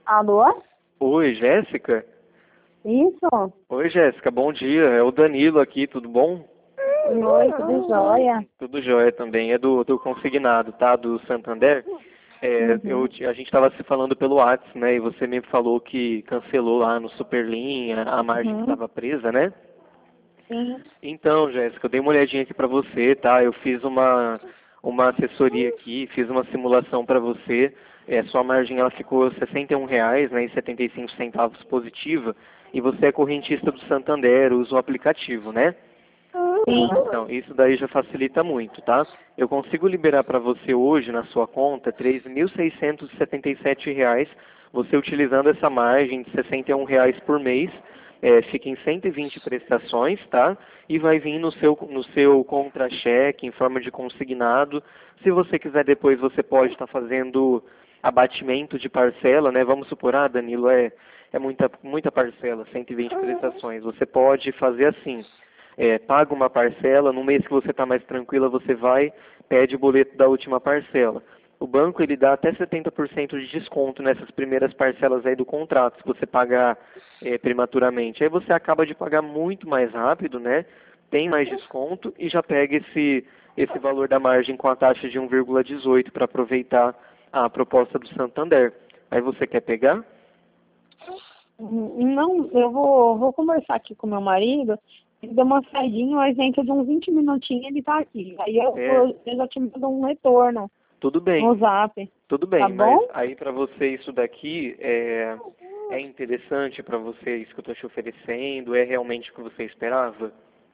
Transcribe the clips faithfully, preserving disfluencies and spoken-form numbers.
Alô? Oi, Jéssica? Isso? Oi, Jéssica, bom dia. É o Danilo aqui, tudo bom? Oi, tudo jóia? Tudo jóia também. É do, do consignado, tá? Do Santander. É, eu, Uhum. a gente estava se falando pelo WhatsApp, né? E você me falou que cancelou lá no Superlinha, a margem que Uhum. estava presa, né? Sim. Então, Jéssica, eu dei uma olhadinha aqui para você, tá? Eu fiz uma, uma assessoria aqui, fiz uma simulação para você. É, sua margem ela ficou sessenta e um reais, né, e setenta e cinco centavos positiva. E você é correntista do Santander, usa o aplicativo, né? Sim. Então, isso daí já facilita muito, tá? Eu consigo liberar para você hoje na sua conta três mil seiscentos e setenta e sete reais, você utilizando essa margem de sessenta e um reais por mês, é, fica em cento e vinte prestações, tá? E vai vir no seu, no seu contra-cheque em forma de consignado. Se você quiser depois, você pode estar fazendo abatimento de parcela, né? Vamos supor, ah, Danilo, é, é muita, muita parcela, cento e vinte prestações. Você pode fazer assim, é, paga uma parcela, no mês que você está mais tranquila, você vai, pede o boleto da última parcela. O banco ele dá até setenta por cento de desconto nessas primeiras parcelas aí do contrato, se você pagar é, prematuramente. Aí você acaba de pagar muito mais rápido, né? Tem mais desconto e já pega esse, esse valor da margem com a taxa de um vírgula dezoito para aproveitar a proposta do Santander. Aí você quer pegar? Uhum. Não, eu vou, vou conversar aqui com meu marido. Ele deu uma saidinha, mas dentro de uns vinte minutinhos ele tá aqui. Aí eu, É, vou- eu já te mando um retorno tudo bem. no zap. Tudo Tá bem, mas bom? aí para você isso daqui é, é interessante para você isso que eu estou te oferecendo? É realmente o que você esperava?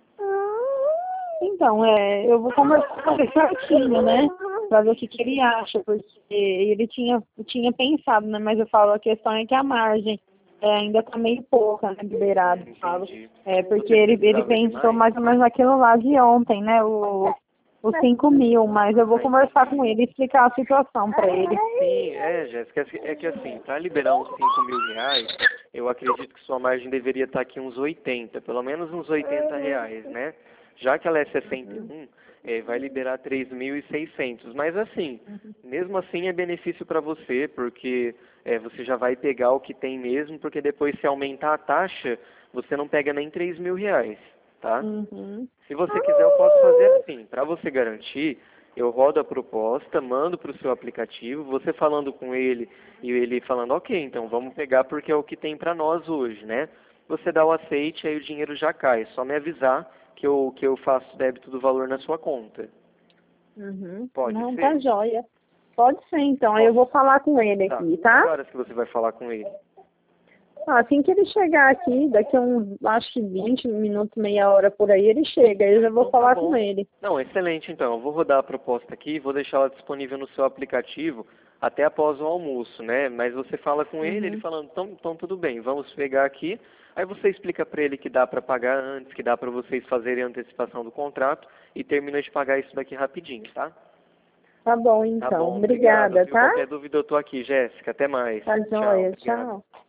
Então, é, eu vou conversar com ele certinho, né? Pra ver o que, que ele acha, porque ele tinha, tinha pensado, né? Mas eu falo, a questão é que a margem é, ainda tá meio pouca, né? Liberado, eu falo. Entendi. É, porque Você ele, ele precisava de pensou mais? mais ou menos naquilo lá de ontem, né? O, os cinco mil, mas eu vou Ah, conversar entendi. com ele e explicar a situação pra ele. Sim, é, Jéssica, é que é que assim, para liberar uns cinco mil reais, eu acredito que sua margem deveria estar aqui uns oitenta, pelo menos uns oitenta reais, né? Já que ela é sessenta e um, é, vai liberar três mil e seiscentos. Mas assim, mesmo assim é benefício para você, porque é, você já vai pegar o que tem mesmo, porque depois se aumentar a taxa, você não pega nem três mil reais, tá? Uhum. Se você quiser, eu posso fazer assim. Para você garantir, eu rodo a proposta, mando para o seu aplicativo, você falando com ele e ele falando, ok, então vamos pegar porque é o que tem para nós hoje, né? Você dá o aceite, aí o dinheiro já cai. É só me avisar que eu, que eu faço débito do valor na sua conta. Uhum. Pode Não, tá ser? jóia. Pode ser, então. Aí eu Posso. vou falar com ele Tá. aqui, Que tá? horas que você vai falar com ele? Ah, assim que ele chegar aqui, daqui a uns, acho que vinte minutos, meia hora por aí, ele chega. Aí eu já vou Então tá falar com bom. ele. Não, excelente então. Eu vou rodar a proposta aqui, vou deixar ela disponível no seu aplicativo até após o almoço, né? Mas você fala com ele, ele Uhum. falando, então, então tudo bem, vamos pegar aqui. Aí você explica para ele que dá para pagar antes, que dá para vocês fazerem a antecipação do contrato e termina de pagar isso daqui rapidinho, tá? Tá bom, Tá então. bom, obrigado, Obrigada, viu? tá? Qualquer dúvida eu tô aqui, Jéssica. Até mais. Tá Tchau, jóia. obrigado. Tchau.